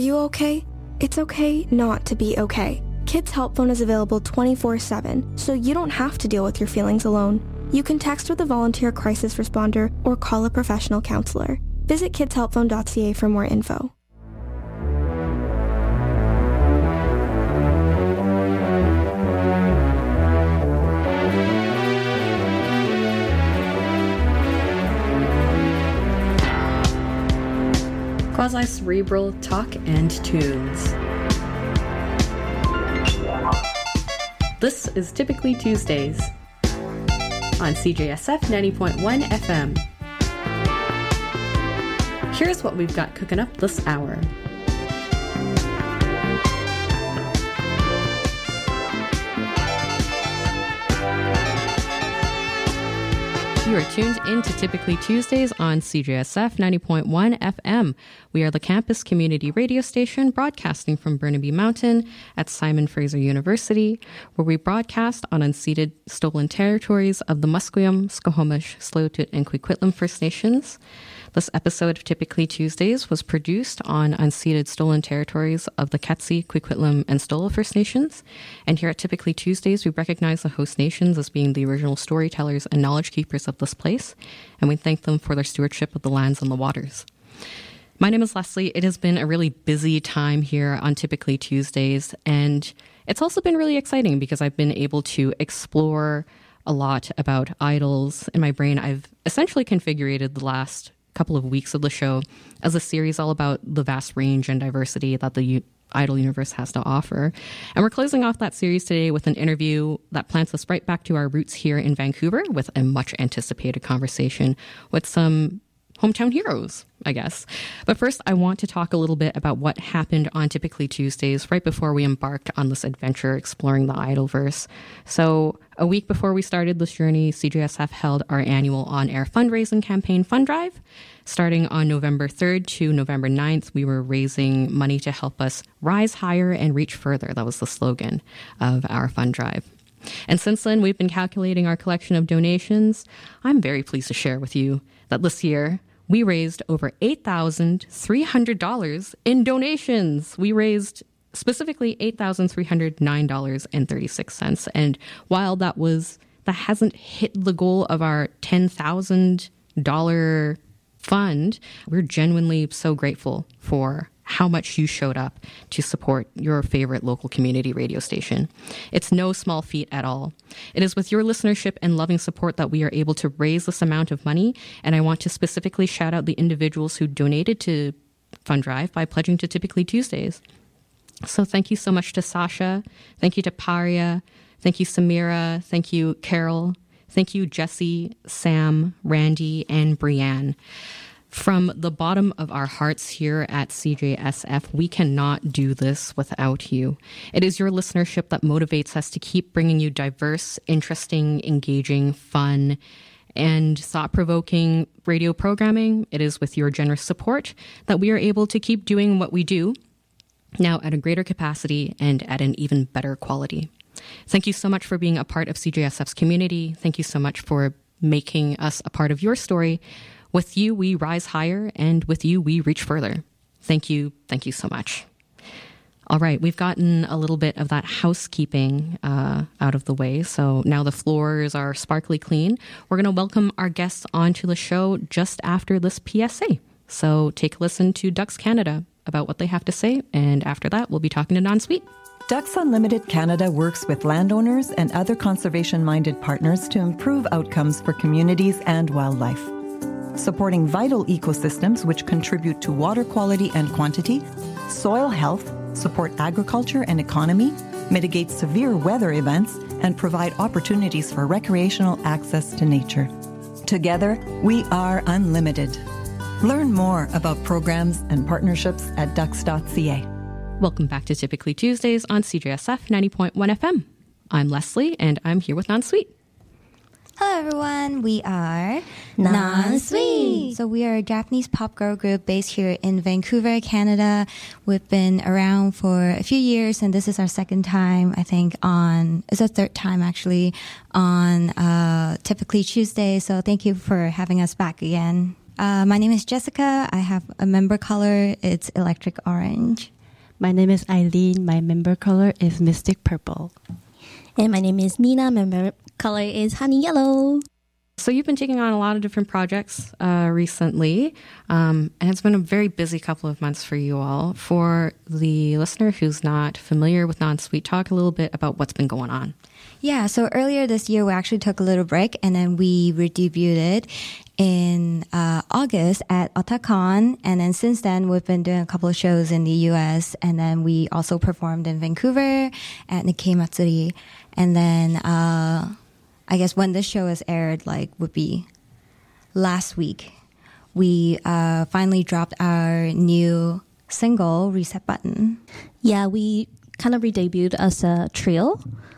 You okay? It's okay not to be okay. Kids Help Phone is available 24/7, so you don't have to deal with your feelings alone. You can text with a volunteer crisis responder or call a professional counselor. Visit kidshelpphone.ca for more info. Quasi-cerebral talk and tunes. This is Typically Tuesdays on CJSF 90.1 FM. Here's what we've got cooking up this hour. You are tuned in to Typically Tuesdays on CJSF 90.1 FM. We are the campus community radio station broadcasting from Burnaby Mountain at Simon Fraser University, where we broadcast on unceded stolen territories of the Musqueam, Squamish, Tsleil-Waututh, and Coquitlam First Nations. This episode of Typically Tuesdays was produced on unceded stolen territories of the Katzie, Coquitlam, and Stola First Nations. And here at Typically Tuesdays, we recognize the host nations as being the original storytellers and knowledge keepers of this place, and we thank them for their stewardship of the lands and the waters. My name is Leslie. It has been a really busy time here on Typically Tuesdays, and it's also been really exciting because I've been able to explore a lot about idols. In my brain, I've essentially configured the last couple of weeks of the show as a series all about the vast range and diversity that the Idol universe has to offer. And we're closing off that series today with an interview that plants us right back to our roots here in Vancouver with a much anticipated conversation with some hometown heroes, I guess. But first, I want to talk a little bit about what happened on Typically Tuesdays right before we embarked on this adventure exploring the Idolverse. So a week before we started this journey, CJSF held our annual on-air fundraising campaign Fund Drive. Starting on November 3rd to November 9th, we were raising money to help us rise higher and reach further. That was the slogan of our fund drive. And since then, we've been calculating our collection of donations. I'm very pleased to share with you that this year, we raised over $8,300 in donations. We raised specifically $8,309.36. And while that hasn't hit the goal of our $10,000 fund, we're genuinely so grateful for how much you showed up to support your favorite local community radio station. It's no small feat at all. It is with your listenership and loving support that we are able to raise this amount of money, and I want to specifically shout out the individuals who donated to Fund Drive by pledging to Typically Tuesdays. So thank you so much to Sasha, thank you to Paria, thank you Samira, thank you Carol, thank you Jesse, Sam, Randy, and Brianne. From the bottom of our hearts here at CJSF, we cannot do this without you. It is your listenership that motivates us to keep bringing you diverse, interesting, engaging, fun, and thought-provoking radio programming. It is with your generous support that we are able to keep doing what we do, now at a greater capacity and at an even better quality. Thank you so much for being a part of CJSF's community. Thank you so much for making us a part of your story. With you, we rise higher, and with you, we reach further. Thank you. Thank you so much. All right, we've gotten a little bit of that housekeeping out of the way, so now the floors are sparkly clean. We're going to welcome our guests onto the show just after this PSA. So take a listen to Ducks Canada about what they have to say, and after that, we'll be talking to Non-Sweet. Ducks Unlimited Canada works with landowners and other conservation-minded partners to improve outcomes for communities and wildlife. Supporting vital ecosystems which contribute to water quality and quantity, soil health, support agriculture and economy, mitigate severe weather events, and provide opportunities for recreational access to nature. Together, we are unlimited. Learn more about programs and partnerships at ducks.ca. Welcome back to Typically Tuesdays on CJSF 90.1 FM. I'm Leslie, and I'm here with Non-Sweet. Hello everyone, we are Non-Sweet. So we are a Japanese pop girl group based here in Vancouver, Canada. We've been around for a few years, and this is our second time, I think, it's our third time actually, on Typically Tuesday. So thank you for having us back again. My name is Jessica. I have a member color. It's electric orange. My name is Eileen. My member color is Mystic Purple. And my name is Nina. My member color is Honey Yellow. So you've been taking on a lot of different projects recently, and it's been a very busy couple of months for you all. For the listener who's not familiar with Non-Sweet, talk a little bit about what's been going on. Yeah, so earlier this year, we actually took a little break, and then we redebuted in August at Otakon. And then since then, we've been doing a couple of shows in the U.S., and then we also performed in Vancouver at Nikkei Matsuri. And then I guess when this show is aired, would be last week, we finally dropped our new single, Reset Button. Yeah, we kind of re-debuted as a trio.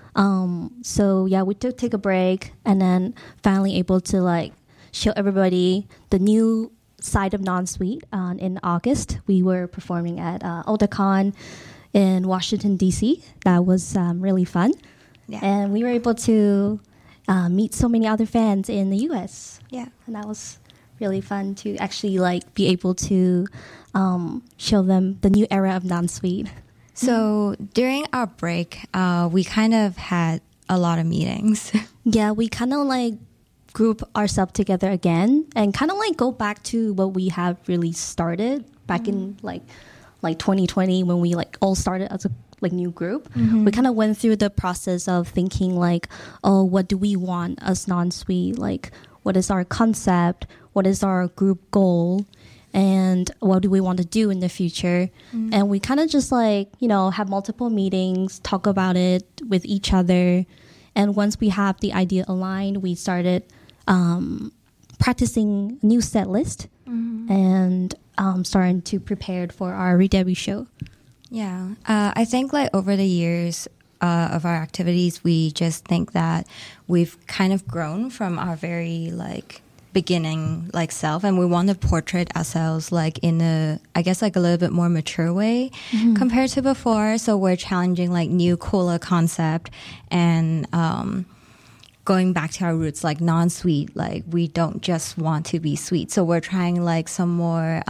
So yeah, we did take a break and then finally able to show everybody the new side of Non-Sweet. In August, we were performing at Otakon in Washington, D.C. That was really fun. Yeah. And we were able to meet so many other fans in the U.S. Yeah. And that was really fun to actually be able to show them the new era of Non-Sweet. So during our break, we kind of had a lot of meetings. Yeah, we kind of group ourselves together again and kind of go back to what we have really started back in 2020 when we all started as a new group. We kind of went through the process of thinking oh, what do we want as Non-Sweet? What is our concept? What is our group goal? And what do we want to do in the future? And we kind of just have multiple meetings, talk about it with each other. And once we have the idea aligned, we started practicing a new set list and starting to prepare for our redebut show. Yeah. I think over the years of our activities, we just think that we've kind of grown from our very beginning self, and we want to portray ourselves in a little bit more mature way compared to before. So we're challenging new cooler concept and going back to our roots, Non-Sweet. We don't just want to be sweet, so we're trying some more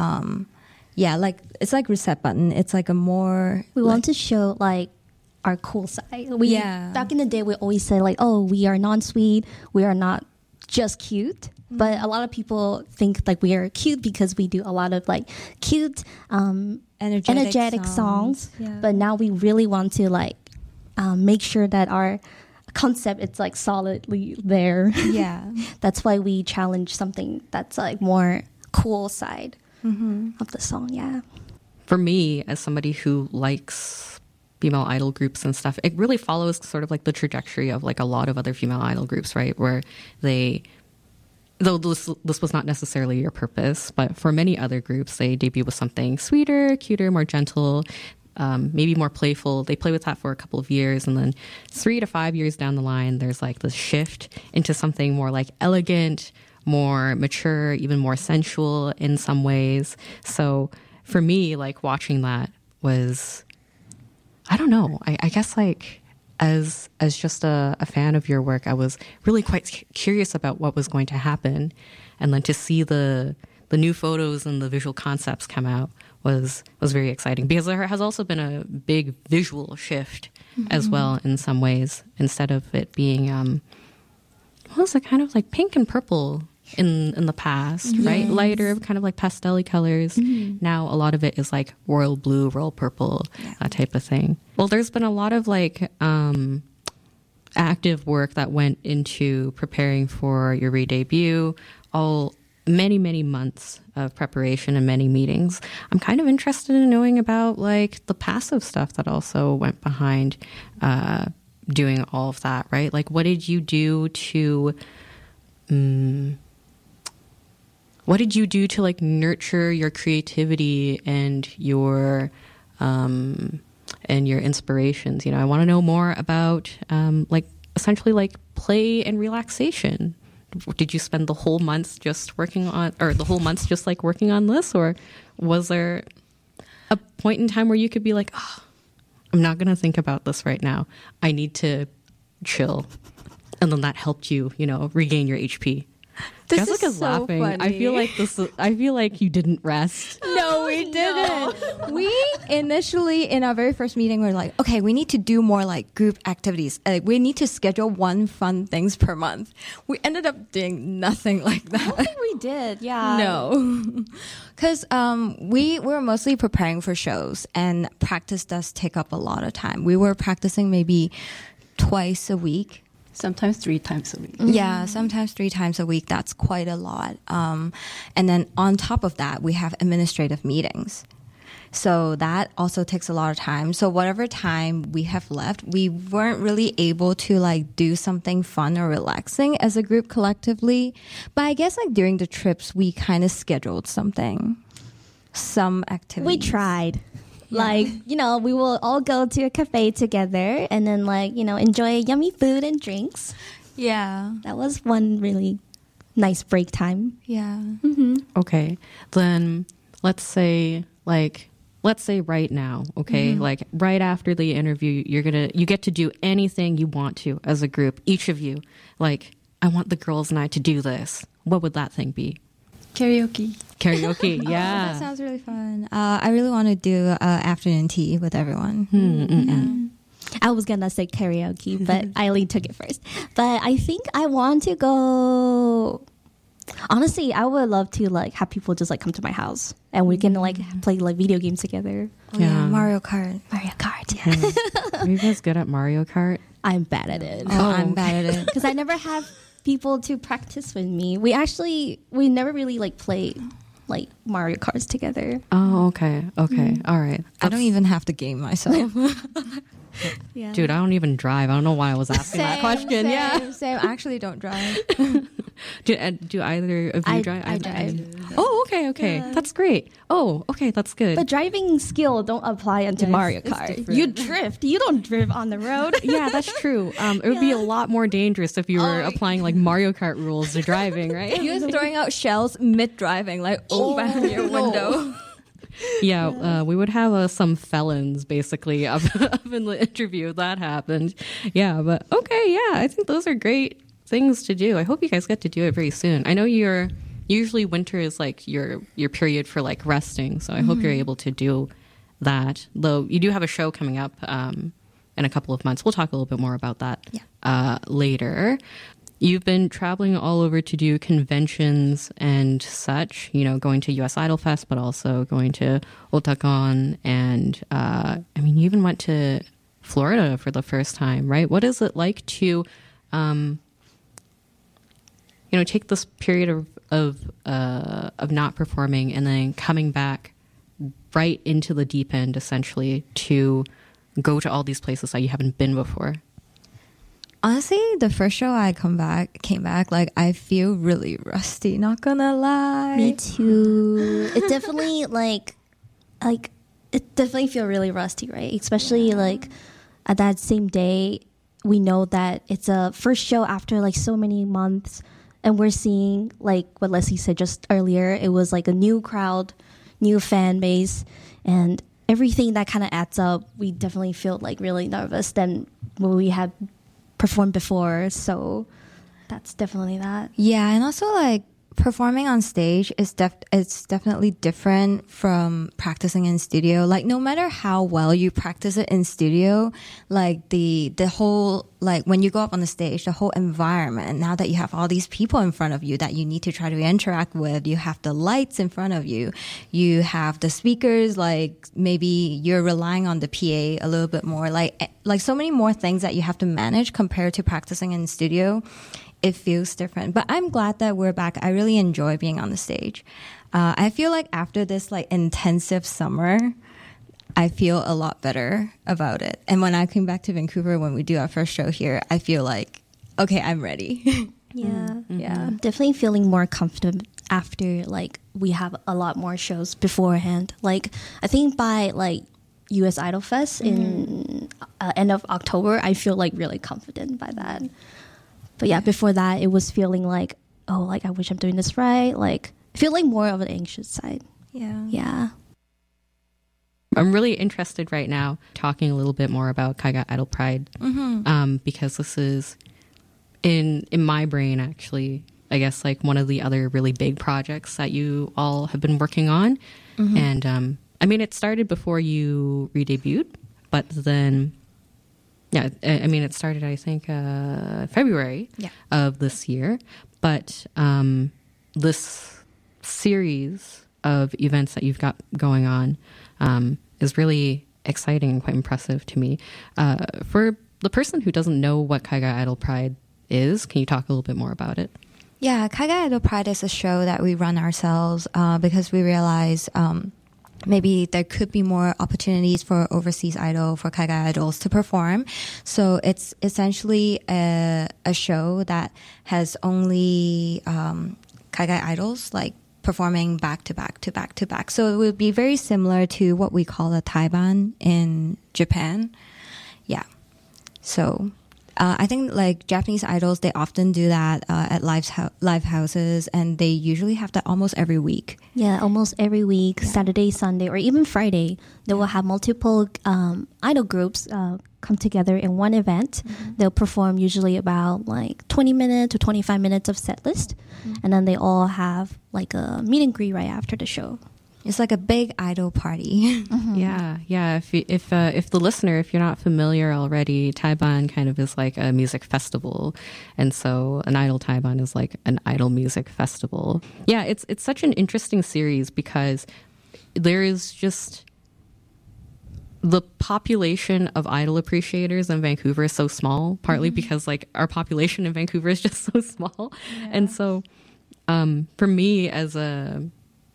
it's Reset Button. It's a more we want to show our cool side. Back in the day we always say oh, we are Non-Sweet, we are not just cute. But a lot of people think we are cute because we do a lot of cute, energetic songs. Yeah. But now we really want to make sure that our concept is solidly there. Yeah, that's why we challenge something that's more cool side of the song. Yeah. For me, as somebody who likes female idol groups and stuff, it really follows sort of the trajectory of a lot of other female idol groups, right? Where though this was not necessarily your purpose, but for many other groups, they debut with something sweeter, cuter, more gentle, maybe more playful. They play with that for a couple of years, and then 3 to 5 years down the line, there's this shift into something more elegant, more mature, even more sensual in some ways. So for me, watching that was, I don't know, I guess as just a fan of your work, I was really quite curious about what was going to happen. And then to see the new photos and the visual concepts come out was very exciting, because there has also been a big visual shift as well in some ways. Instead of it being, what was it, kind of pink and purple in the past, right? Lighter, kind of pastel-y colors. Now a lot of it is royal blue, royal purple, that type of thing. Well, there's been a lot of active work that went into preparing for your re-debut, many months of preparation and many meetings. I'm kind of interested in knowing about the passive stuff that also went behind doing all of that, right? What did you do to nurture your creativity and your inspirations? I want to know more about essentially play and relaxation. Did you spend the whole month just working on this, or was there a point in time where you could be I'm not going to think about this right now, I need to chill, and then that helped you regain your HP? This Jessica's is so laughing. funny. I feel like you didn't rest. No, we didn't. We initially, in our very first meeting, we were like, okay, we need to do more like group activities. We need to schedule one fun things per month. We ended up doing nothing like that. I don't think we did. Yeah. No. Because we were mostly preparing for shows, and practice does take up a lot of time. We were practicing maybe twice a week. Sometimes 3 times a week. Yeah, sometimes 3 times a week. That's quite a lot. And then on top of that, we have administrative meetings. So that also takes a lot of time. So whatever time we have left, we weren't really able to like do something fun or relaxing as a group collectively. But I guess like during the trips, we kind of scheduled some activities. We tried. Like, you know, we will all go to a cafe together and then, like, you know, enjoy yummy food and drinks. Yeah. That was one really nice break time. Yeah. Okay. Then let's say right now, okay? Like right after the interview, you get to do anything you want to as a group, each of you. Like, I want the girls and I to do this. What would that thing be? Karaoke. Karaoke, yeah. That sounds really fun. I really want to do afternoon tea with everyone. I was gonna say karaoke, but Eileen took it first. But I think I want to go. Honestly, I would love to like have people just like come to my house and we can like play like video games together. Oh, yeah, Mario Kart. Mario Kart, yeah. Are you guys good at Mario Kart? I'm bad at it. Oh, I'm bad at it. Because I never have people to practice with me. We never really like play like Mario Karts together. Oh, okay. All right. I don't even have the game myself. Yeah. Dude, I don't even drive. I don't know why I was asking that question. Same. I actually don't drive. Do either of you drive? I drive. Oh, okay. Yeah. That's great. Oh, okay, that's good. But driving skill don't apply onto Mario Kart. You drift. You don't drift on the road. Yeah, that's true. It would be a lot more dangerous if you were applying like Mario Kart rules to driving, right? You're throwing out shells mid-driving, like over your window. Yeah, we would have some felons basically up in the interview if that happened. Yeah, but okay, yeah, I think those are great things to do. I hope you guys get to do it very soon. I know usually winter is like your period for like resting, so I hope you're able to do that. Though you do have a show coming up in a couple of months. We'll talk a little bit more about that later. You've been traveling all over to do conventions and such, you know, going to US Idol Fest, but also going to Otakon. And you even went to Florida for the first time, right? What is it like to, take this period of not performing and then coming back right into the deep end, essentially, to go to all these places that you haven't been before? Honestly, the first show I came back, like I feel really rusty, not gonna lie. Me too. It definitely it definitely feel really rusty, right? Especially like at that same day, we know that it's a first show after like so many months, and we're seeing like what Leslie said just earlier. It was like a new crowd, new fan base, and everything that kind of adds up. We definitely feel like really nervous than when we had performed before, so that's definitely that. Yeah, and also like performing on stage is it's definitely different from practicing in studio. Like no matter how well you practice it in studio, like the whole, like when you go up on the stage, the whole environment, now that you have all these people in front of you that you need to try to interact with, you have the lights in front of you, you have the speakers, like maybe you're relying on the PA a little bit more, like so many more things that you have to manage compared to practicing in studio. It feels different. But I'm glad that we're back. I really enjoy being on the stage. I feel like after this like intensive summer, I feel a lot better about it. And when I came back to Vancouver, when we do our first show here, I feel like, okay, I'm ready. Yeah. I'm definitely feeling more comfortable after like we have a lot more shows beforehand. Like I think by like US Idol Fest in end of October, I feel like really confident by that. But yeah, before that, it was feeling like, oh, like I wish I'm doing this right. Like feeling more of an anxious side. Yeah. I'm really interested right now talking a little bit more about Kaiga Idol Pride because this is in my brain actually I guess, like one of the other really big projects that you all have been working on. And I mean, it started before you re-debuted, but then, yeah, I mean, it started, I think, February of this year. But this series of events that you've got going on is really exciting and quite impressive to me. For the person who doesn't know what Kaigai Idol Pride is, can you talk a little bit more about it? Yeah, Kaigai Idol Pride is a show that we run ourselves because we realize maybe there could be more opportunities for overseas idol, for Kaigai idols to perform. So it's essentially a show that has only Kaigai idols like performing back to back to back to back. So it would be very similar to what we call a Taiban in Japan. Yeah. So I think like Japanese idols, they often do that at live houses, and they usually have that almost every week. Yeah, almost every week, Saturday, Sunday, or even Friday. They will have multiple idol groups come together in one event. They'll perform usually about like 20 minutes to 25 minutes of set list. And then they all have like a meet and greet right after the show. It's like a big idol party. Yeah. If the listener, if you're not familiar already, Taiban kind of is like a music festival, and so an Idol Taiban is like an idol music festival. Yeah, it's such an interesting series because there is just the population of idol appreciators in Vancouver is so small. Partly because like our population in Vancouver is just so small, and so for me as a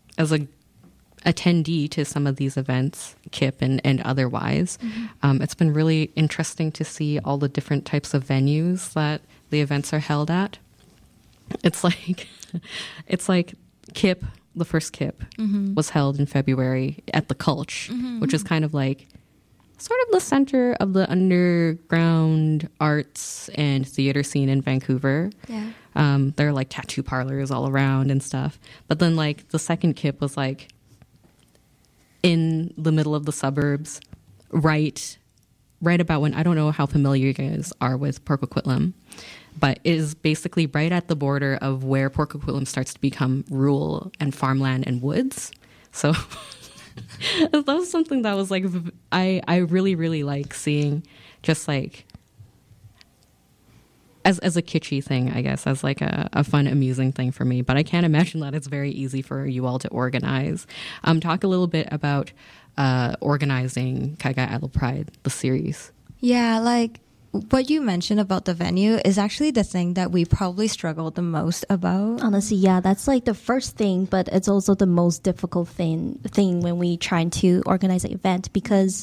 attendee to some of these events, KIP and otherwise, it's been really interesting to see all the different types of venues that the events are held at. It's like KIP, the first KIP was held in February at the Cultch, which is kind of like sort of the center of the underground arts and theater scene in Vancouver. Yeah. There are like tattoo parlors all around and stuff. But then like the second KIP was like in the middle of the suburbs, right about when, I don't know how familiar you guys are with Port Coquitlam, but it is basically right at the border of where Port Coquitlam starts to become rural and farmland and woods. So that was something that was like, I really, really like seeing, just like as a kitschy thing, I guess, as like a fun, amusing thing for me. But I can't imagine that it's very easy for you all to organize. Talk a little bit about organizing Kaigai Idol Pride, the series. Yeah, like what you mentioned about the venue is actually the thing that we probably struggled the most about. Honestly, yeah, that's like the first thing, but it's also the most difficult thing when we try to organize an event, because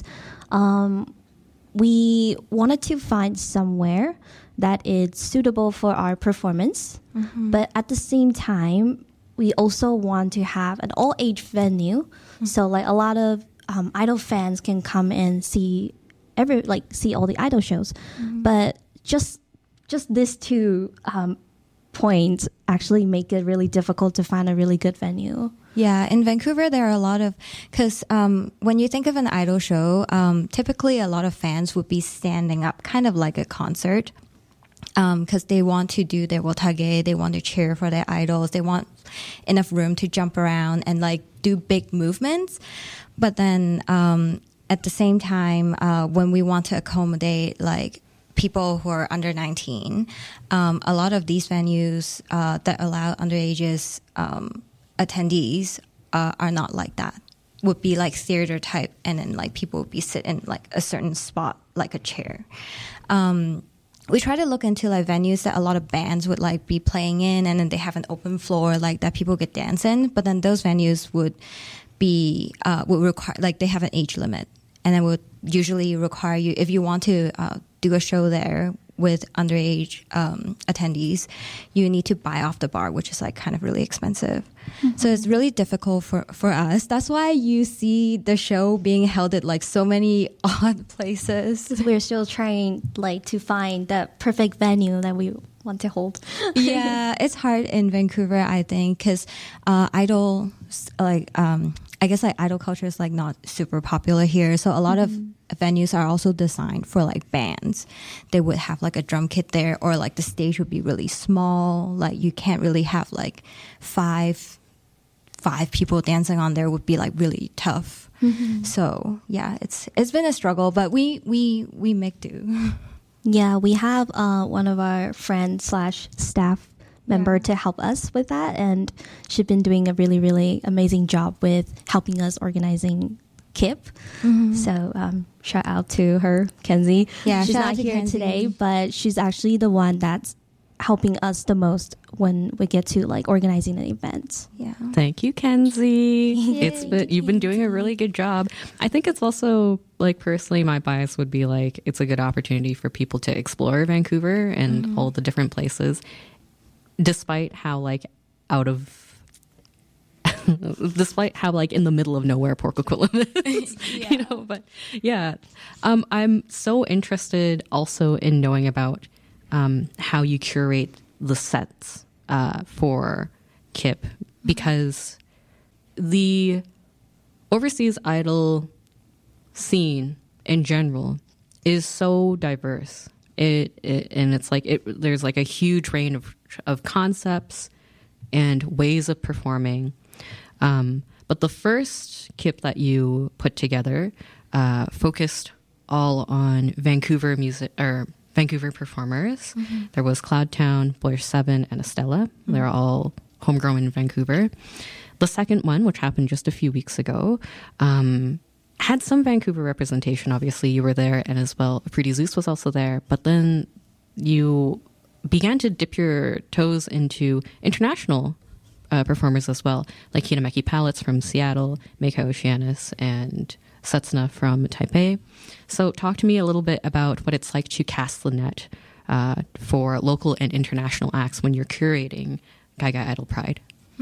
we wanted to find somewhere that is suitable for our performance, but at the same time, we also want to have an all-age venue, so like a lot of idol fans can come and see all the idol shows. But just these two points actually make it really difficult to find a really good venue. Yeah, in Vancouver, there are a lot of, because when you think of an idol show, typically a lot of fans would be standing up, kind of like a concert, because they want to do their wotage, they want to cheer for their idols, they want enough room to jump around and like do big movements. But then at the same time, when we want to accommodate like people who are under 19, a lot of these venues that allow underages attendees are not like that. Would be like theater type, and then like people would be sit in like a certain spot, like a chair. We try to look into like venues that a lot of bands would like be playing in, and then they have an open floor like that people could dance in. But then those venues would require, like, they have an age limit, and it would usually require you, if you want to do a show there with underage attendees, you need to buy off the bar, which is like kind of really expensive. So it's really difficult for us. That's why you see the show being held at like so many odd places. We're still trying like to find the perfect venue that we want to hold. Yeah, it's hard in Vancouver, I think, because idol, like, I guess like idol culture is like not super popular here. So a lot of venues are also designed for like bands. They would have like a drum kit there, or like the stage would be really small. Like you can't really have like five people dancing on there, would be like really tough. So yeah, it's been a struggle, but we make do. Yeah, we have one of our friends / staff member to help us with that, and she's been doing a really, really amazing job with helping us organizing KIP. So shout out to her, Kenzie. Yeah, she's shout not out to here Kenzie today, but she's actually the one that's helping us the most when we get to like organizing an event. Yeah. Thank you, Kenzie. Yay. You've been doing a really good job. I think it's also like, personally, my bias would be like, it's a good opportunity for people to explore Vancouver and all the different places, despite how like despite how like in the middle of nowhere Port Coquitlam is, you know. But yeah, I'm so interested also in knowing about how you curate the sets for KIP, because the overseas idol scene in general is so diverse. And it's like there's like a huge range of concepts and ways of performing. But the first KIP that you put together focused all on Vancouver music or Vancouver performers. There was Cloudtown, Boyer 7, and Estella. They're all homegrown in Vancouver. The second one, which happened just a few weeks ago, had some Vancouver representation. Obviously, you were there, and as well, Pretty Zeus was also there. But then you began to dip your toes into international performers as well, like Hinameki Palettes from Seattle, Mekai Oceanus, and Setsuna from Taipei. So talk to me a little bit about what it's like to cast the net for local and international acts when you're curating Gaigai Idol Pride.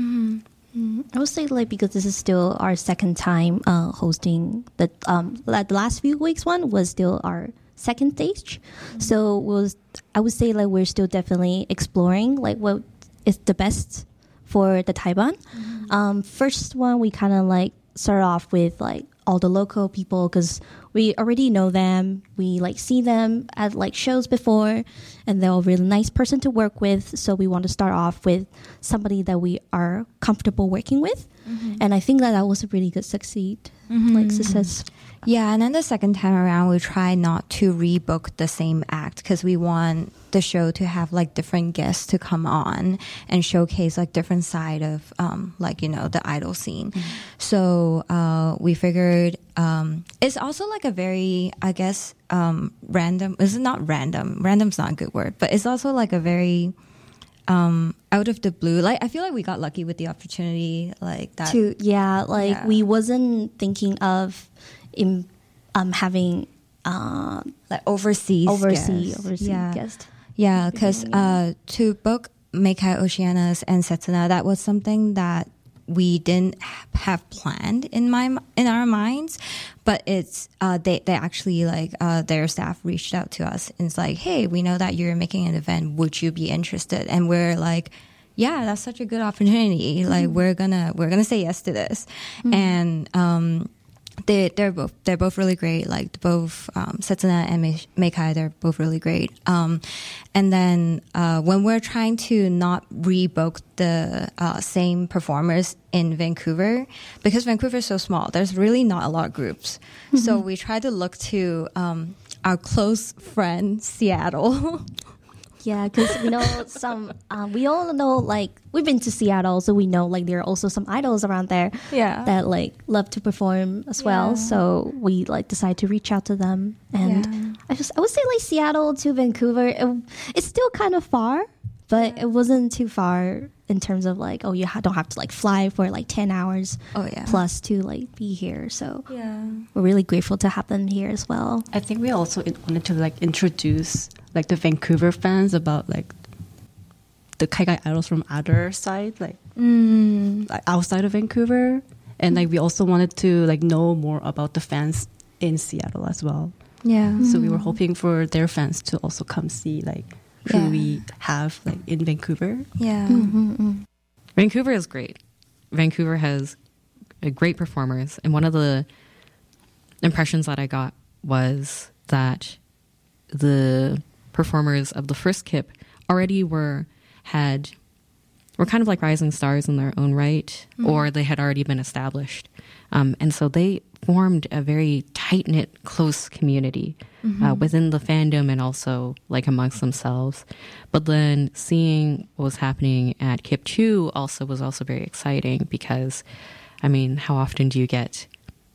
I would say like, because this is still our second time hosting the last few weeks one was still our second stage. So I would say like we're still definitely exploring like what is the best for the Taiwan. First one, we kind of like start off with like all the local people, because we already know them. We like see them at like shows before, and they're a really nice person to work with. So we want to start off with somebody that we are comfortable working with. And I think that was a really good success. Yeah, and then the second time around, we try not to rebook the same act, because we want the show to have like different guests to come on and showcase like different side of like, you know, the idol scene. So we figured it's also like a very, I guess, random. It's not random. Random's not a good word, but it's also like a very out of the blue. Like I feel like we got lucky with the opportunity, like that. We wasn't thinking of having like overseas guests. Yeah, because to book Mekai Oceanus and Setsuna, that was something that we didn't have planned in our minds, but it's they actually like their staff reached out to us and it's like, hey, we know that you're making an event, would you be interested? And we're like, yeah, that's such a good opportunity. Like we're gonna say yes to this. And they're both really great. Like both Setsuna and Mekai, they're both really great. And then when we're trying to not rebook the same performers in Vancouver, because Vancouver is so small, there's really not a lot of groups. So we try to look to our close friend Seattle. Yeah, because we know we all know, like, we've been to Seattle, so we know, like, there are also some idols around there that, like, love to perform as well. So we, like, decide to reach out to them. And I would say, like, Seattle to Vancouver, it's still kind of far, but it wasn't too far in terms of, like, you don't have to, like, fly for, like, 10 hours plus to, like, be here. So we're really grateful to have them here as well. I think we also wanted to, like, introduce like the Vancouver fans about like the Gaigai idols from other side, like outside of Vancouver, and like we also wanted to like know more about the fans in Seattle as well. So we were hoping for their fans to also come see like who we have like in Vancouver. Vancouver is great. Vancouver has great performers, and one of the impressions that I got was that the performers of the first KIP already were kind of like rising stars in their own right, or they had already been established. And so they formed a very tight-knit, close community within the fandom and also like amongst themselves. But then seeing what was happening at KIP 2 was also very exciting because, I mean, how often do you get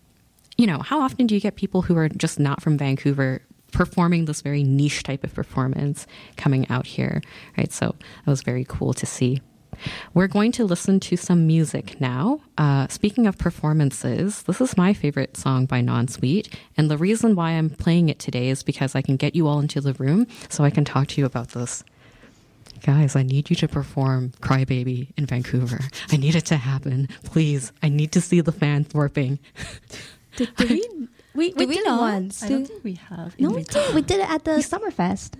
people who are just not from Vancouver performing this very niche type of performance coming out here, right? So that was very cool to see. We're going to listen to some music now. Speaking of performances, this is my favorite song by Non-Sweet. And the reason why I'm playing it today is because I can get you all into the room so I can talk to you about this. Guys, I need you to perform Cry Baby in Vancouver. I need it to happen. Please, I need to see the fan thwarping. Did we did it once. I don't think we have. No, we did. We did it at the Summerfest.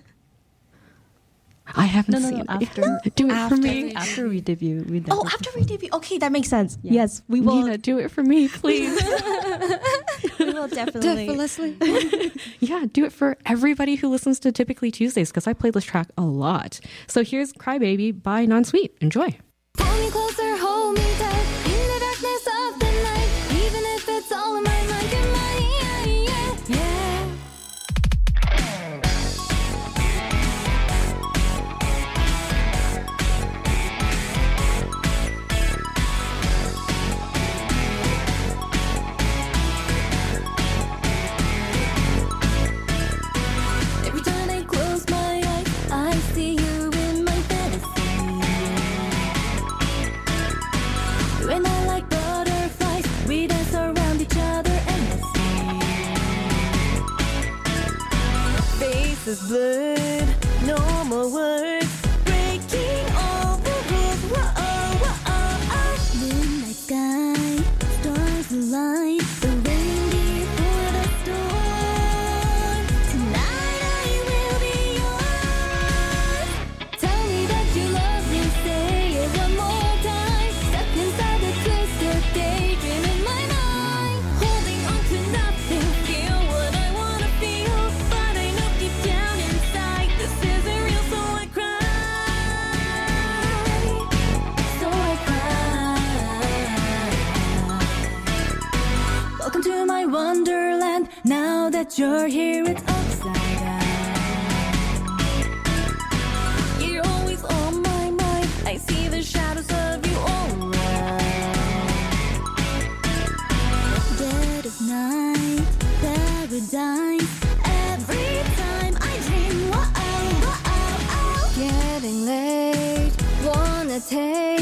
I haven't seen it. After, do it for me. After we debut. After we debut. Okay, that makes sense. Yeah. Yes, we will. Nina, do it for me, please. We will definitely. Do it for Leslie. Yeah, do it for everybody who listens to Typically Tuesdays because I play this track a lot. So here's Cry Baby by Non-Sweet. Enjoy. Pull me closer, hold me tight in the darkness of the night, even if it's all in my mind. You're mine, yeah, yeah. Every time I close my eyes, I see you in my fantasy. You and I like butterflies, we dance around each other endlessly. Faces blurred, no more words, breaking all the rules. Whoa, whoa, midnight sky, stars align, the rain before the storm. Tonight I will be yours. Tell me that you love me, say it one more time. Stuck inside the twisted daydream in my mind, holding on to nothing, feel what I wanna feel, but I know deep down inside this isn't real, so I cry. Welcome to my wonderland. Now that you're here, it's upside down. You're always on my mind. I see the shadows of you all around. Dead of night, paradise. Every time I dream, whoa, getting late, wanna take